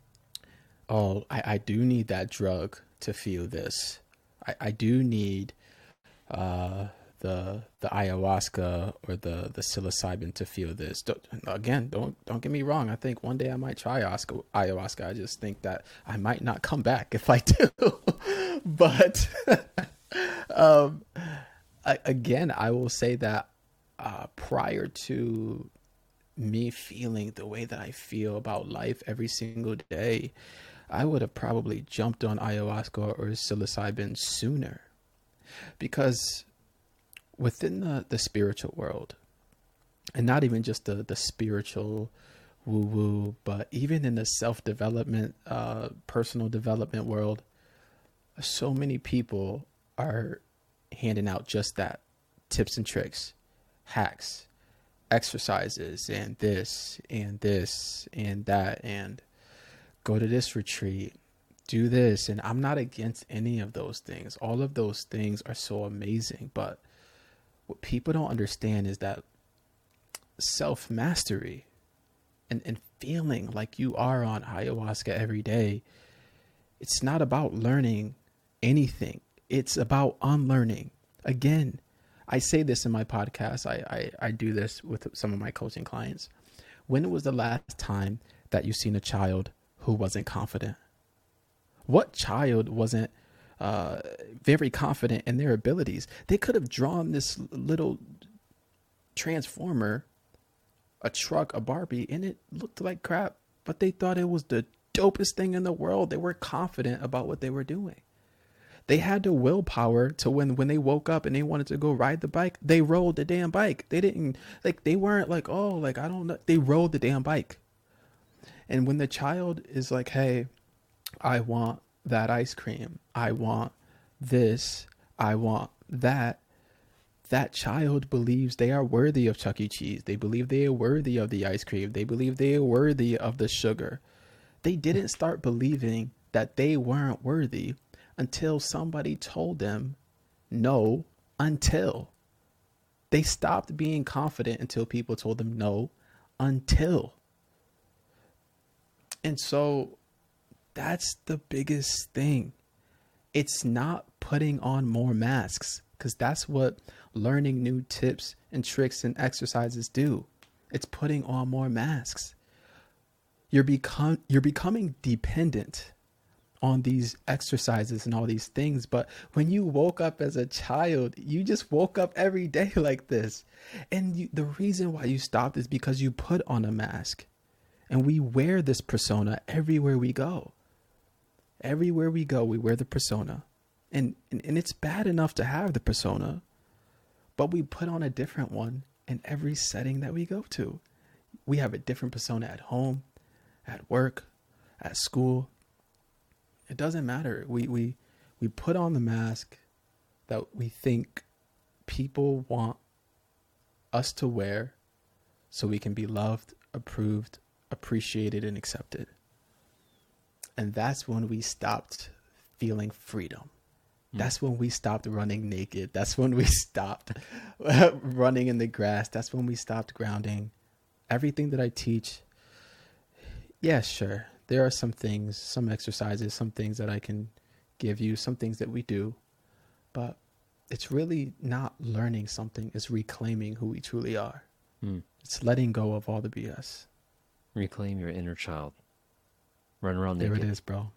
oh, I, I do need that drug to feel this. I, I do need uh, the the ayahuasca or the the psilocybin to feel this. Don't, again, don't don't get me wrong. I think one day I might try ayahuasca. ayahuasca. I just think that I might not come back if I do. But um, I, again, I will say that uh, prior to me feeling the way that I feel about life every single day, I would have probably jumped on ayahuasca or psilocybin sooner, because within the, the spiritual world, and not even just the, the spiritual woo-woo, but even in the self-development, uh, personal development world, so many people are handing out just that, tips and tricks, hacks, exercises, and this and this and that. And go to this retreat, do this. And I'm not against any of those things. All of those things are so amazing. But what people don't understand is that self-mastery and, and feeling like you are on ayahuasca every day, it's not about learning anything. It's about unlearning. Again, I say this in my podcast. I, I, I do this with some of my coaching clients. When was the last time that you've seen a child who wasn't confident? What child wasn't uh, very confident in their abilities? They could have drawn this little transformer, a truck, a Barbie, and it looked like crap, but they thought it was the dopest thing in the world. They were confident about what they were doing. They had the willpower to when, when they woke up and they wanted to go ride the bike, they rode the damn bike. They didn't like, they weren't like, oh, like, I don't know. They rode the damn bike. And when the child is like, hey, I want that ice cream, I want this, I want that, that child believes they are worthy of Chuck E. Cheese. They believe they are worthy of the ice cream. They believe they are worthy of the sugar. They didn't start believing that they weren't worthy until somebody told them no, until. They stopped being confident until people told them no, until. And so that's the biggest thing. It's not putting on more masks, because that's what learning new tips and tricks and exercises do. It's putting on more masks. You're become you're becoming dependent on these exercises and all these things. But when you woke up as a child, you just woke up every day like this. And you, the reason why you stopped is because you put on a mask. And we wear this persona everywhere we go. Everywhere we go, we wear the persona. And, and, and it's bad enough to have the persona, but we put on a different one in every setting that we go to. We have a different persona at home, at work, at school. It doesn't matter. We, we, we put on the mask that we think people want us to wear so we can be loved, approved, appreciated, and accepted. And that's when we stopped feeling freedom. Mm. That's when we stopped running naked. That's when we stopped running in the grass. That's when we stopped grounding. Everything that I teach, yeah, sure. There are some things, some exercises, some things that I can give you, some things that we do, but it's really not learning something. It's reclaiming who we truly are. Mm. It's letting go of all the B S. Reclaim your inner child. Run around naked. There it is, bro.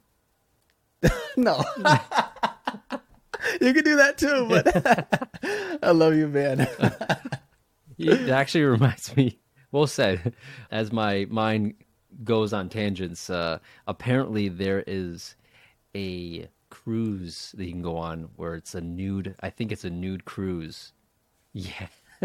No. You can do that too, but I love you, man. It actually reminds me, well said, as my mind goes on tangents, uh, apparently there is a cruise that you can go on where it's a nude, I think it's a nude cruise. Yeah.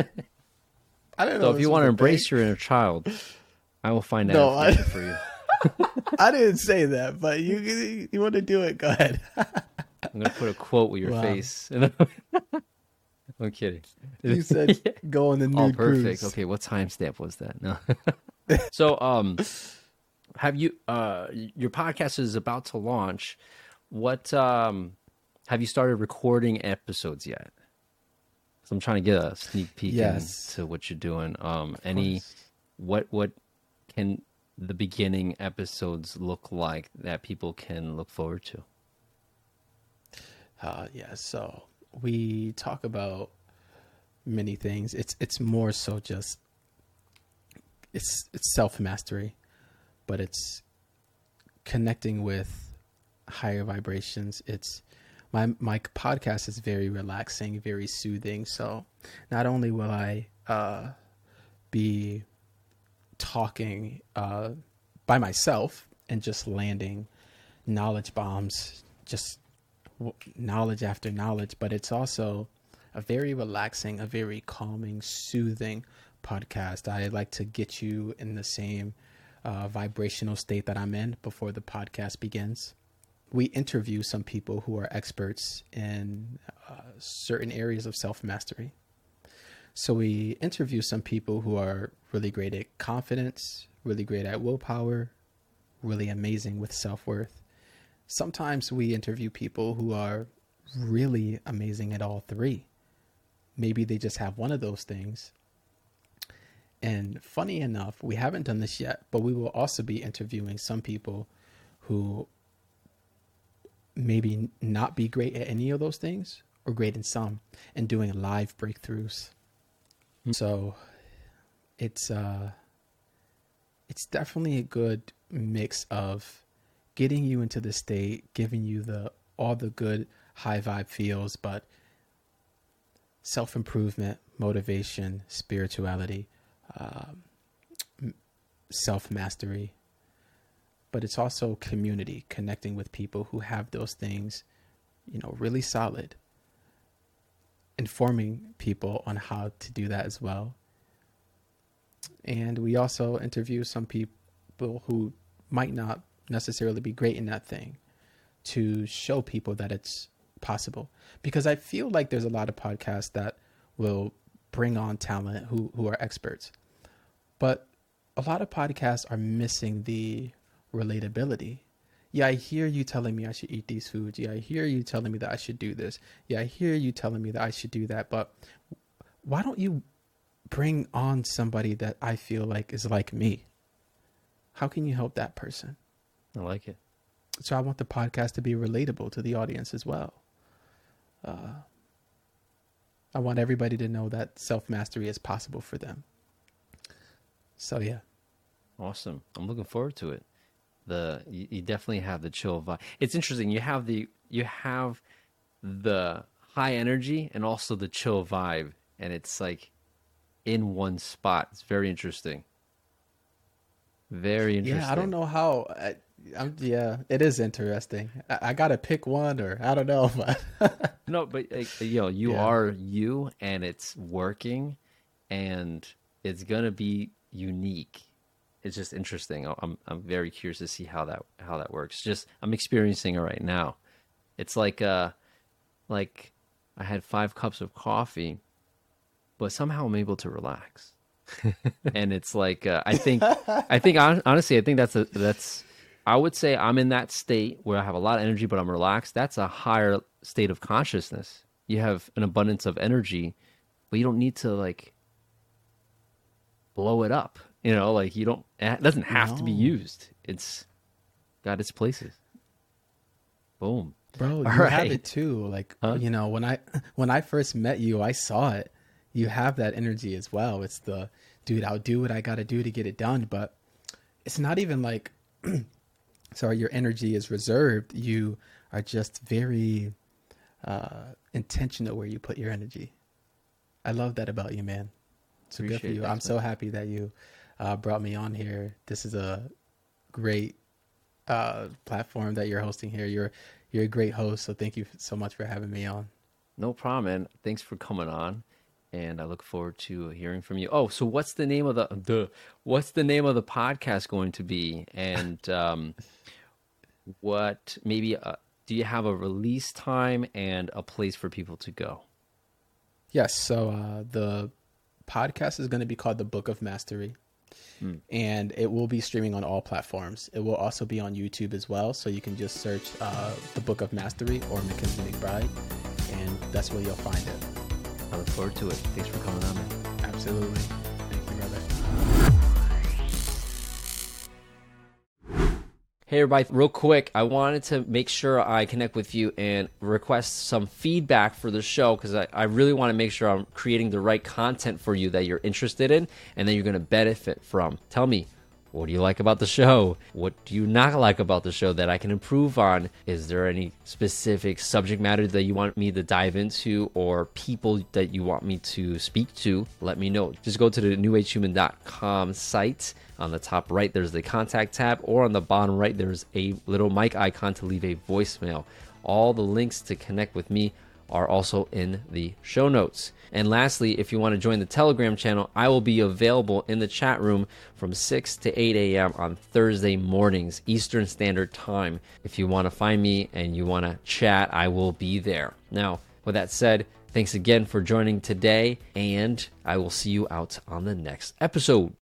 I don't know. So if you want to embrace your inner child, I will find no, out I, for you. I didn't say that, but you you want to do it, go ahead. I'm going to put a quote with your wow. face. I'm kidding. You said yeah. Go on the nude oh, perfect. Cruise. Okay, what timestamp was that? No. So, um, have you, uh, your podcast is about to launch. What, um, have you started recording episodes yet? So I'm trying to get a sneak peek yes. into what you're doing. Um, any, what, what can the beginning episodes look like that people can look forward to? Uh, yeah, so we talk about many things. It's it's more so just it's it's self-mastery, but it's connecting with higher vibrations. It's my my podcast is very relaxing, very soothing. So not only will I uh, be talking uh, by myself and just landing knowledge bombs, just knowledge after knowledge, but it's also a very relaxing, a very calming, soothing podcast. I like to get you in the same uh, vibrational state that I'm in before the podcast begins. We interview some people who are experts in uh, certain areas of self-mastery. So we interview some people who are really great at confidence, really great at willpower, really amazing with self-worth. Sometimes we interview people who are really amazing at all three. Maybe they just have one of those things. And funny enough, we haven't done this yet, but we will also be interviewing some people who maybe not be great at any of those things or great in some, and doing live breakthroughs. Mm-hmm. So it's uh it's definitely a good mix of getting you into the state, giving you the all the good high vibe feels, but self-improvement, motivation, spirituality, um, self-mastery. But it's also community, connecting with people who have those things, you know, really solid, informing people on how to do that as well. And we also interview some people who might not necessarily be great in that thing to show people that it's possible. Because I feel like there's a lot of podcasts that will bring on talent who, who are experts. But a lot of podcasts are missing the relatability. Yeah, I hear you telling me I should eat these foods. Yeah, I hear you telling me that I should do this. Yeah, I hear you telling me that I should do that. But why don't you bring on somebody that I feel like is like me? How can you help that person? I like it. So I want the podcast to be relatable to the audience as well. Uh, I want everybody to know that self-mastery is possible for them. So yeah. Awesome. I'm looking forward to it. The you, you definitely have the chill vibe. It's interesting. You have the you have the high energy and also the chill vibe, and it's like in one spot. It's very interesting. Very interesting. Yeah, I don't know how. I, I'm, yeah, it is interesting. I, I gotta pick one, or I don't know. But no, but like, you know, you yeah. are you, and it's working, and it's gonna be unique. It's just interesting. I'm I'm very curious to see how that how that works. Just I'm experiencing it right now. It's like uh like I had five cups of coffee, but somehow I'm able to relax. And it's like uh, I think I think honestly I think that's a that's I would say I'm in that state where I have a lot of energy but I'm relaxed. That's a higher state of consciousness. You have an abundance of energy, but you don't need to like blow it up. You know, like you don't, it doesn't have no. to be used. It's got its places. Boom. Bro, you All have right. it too. Like, huh? you know, when I, when I first met you, I saw it. You have that energy as well. It's the, dude, I'll do what I got to do to get it done. But it's not even like, sorry, your energy is reserved. You are just very uh, intentional where you put your energy. I love that about you, man. So good for you. That, I'm man. so happy that you uh, brought me on here. This is a great uh, platform that you're hosting here. You're you're a great host. So thank you so much for having me on. No problem, man. Thanks for coming on, and I look forward to hearing from you. Oh, so what's the name of the the what's the name of the podcast going to be? And um, what maybe uh, do you have a release time and a place for people to go? Yes. So uh, the podcast is going to be called The Book of Mastery, mm. and it will be streaming on all platforms. It will also be on YouTube as well, so you can just search uh, The Book of Mastery or Mackenzie McBride, and that's where you'll find it. I look forward to it. Thanks for coming on, man. Absolutely. Thank you, brother. Hey everybody, real quick, I wanted to make sure I connect with you and request some feedback for the show because I, I really want to make sure I'm creating the right content for you that you're interested in and that you're going to benefit from. Tell me, what do you like about the show? What do you not like about the show that I can improve on? Is there any specific subject matter that you want me to dive into or people that you want me to speak to? Let me know. Just go to the new age human dot com site. On the top right, there's the contact tab, or on the bottom right, there's a little mic icon to leave a voicemail. All the links to connect with me are also in the show notes. And lastly, if you want to join the Telegram channel, I will be available in the chat room from six to eight a.m. on Thursday mornings, Eastern Standard Time. If you want to find me and you want to chat, I will be there. Now, with that said, thanks again for joining today, and I will see you out on the next episode.